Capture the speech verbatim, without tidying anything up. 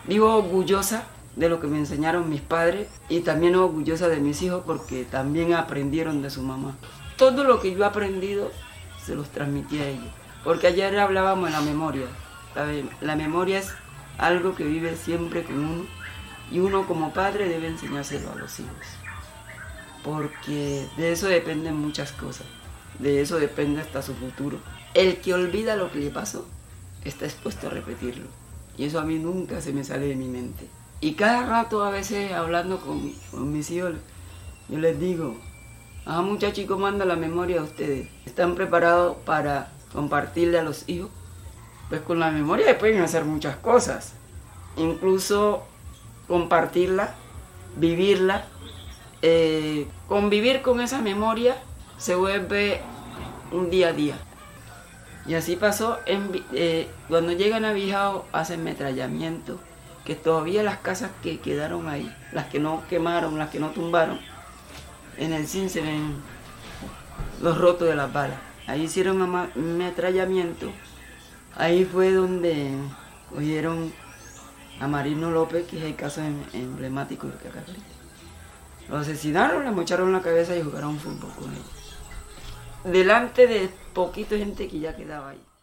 Vivo orgullosa de lo que me enseñaron mis padres y también orgullosa de mis hijos porque también aprendieron de su mamá. Todo lo que yo he aprendido se los transmití a ellos. Porque ayer hablábamos de la memoria. La, la memoria es algo que vive siempre con uno y uno como padre debe enseñárselo a los hijos. Porque de eso dependen muchas cosas. De eso depende hasta su futuro. El que olvida lo que le pasó está expuesto a repetirlo. Y eso a mí nunca se me sale de mi mente. Y cada rato, a veces, hablando con, con mis hijos, yo les digo, ah, muchachos, ¿cómo anda la memoria de ustedes? ¿Están preparados para compartirle a los hijos? Pues con la memoria pueden hacer muchas cosas. Incluso compartirla, vivirla, eh, convivir con esa memoria se vuelve un día a día. Y así pasó, en, eh, cuando llegan a Bijao hacen metrallamiento, que todavía las casas que quedaron ahí, las que no quemaron, las que no tumbaron, en el C I N se ven los rotos de las balas. Ahí hicieron un metrallamiento, ahí fue donde cogieron a Marino López, que es el caso emblemático de Cacaclí. Lo asesinaron, le mocharon la cabeza y jugaron fútbol con ellos. Delante de poquita gente que ya quedaba ahí.